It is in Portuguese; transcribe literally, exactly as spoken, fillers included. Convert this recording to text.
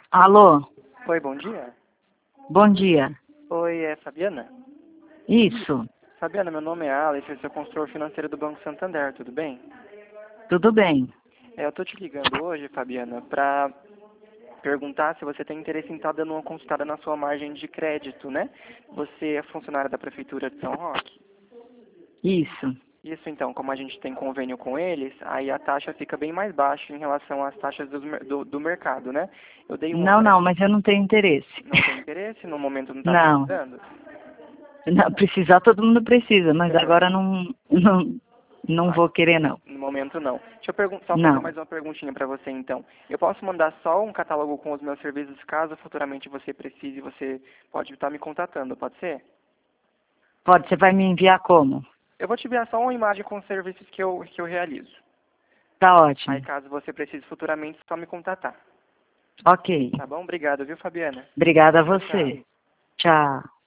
Alô? Oi, bom dia. Bom dia. Oi, é Fabiana? Isso. Fabiana, meu nome é Alex, eu sou consultor financeiro do Banco Santander, tudo bem? Tudo bem. É, eu tô te ligando hoje, Fabiana, pra perguntar se você tem interesse em estar dando uma consultada na sua margem de crédito, né? Você é funcionária da Prefeitura de São Roque? Isso. Isso, então, como a gente tem convênio com eles, aí a taxa fica bem mais baixa em relação às taxas do, mer- do, do mercado, né? Eu dei uma Não, não, olhada, mas eu não tenho interesse. não tem interesse, no momento não está Não. precisando? Não, precisar todo mundo precisa, mas Certo. agora não, não, não Ah, vou querer não. no momento não. Deixa eu pergun- só fazer Não. mais uma perguntinha para você então. Eu posso mandar só um catálogo com os meus serviços caso futuramente você precise, você pode estar me contatando, pode ser? Pode, você vai me enviar como? Eu vou te enviar só uma imagem com os serviços que eu, que eu realizo. Tá Aí ótimo. caso você precise futuramente, é só me contatar. Ok. Tá bom? Obrigado, viu, Fabiana? Obrigada a Tchau, tchau. você. Tchau.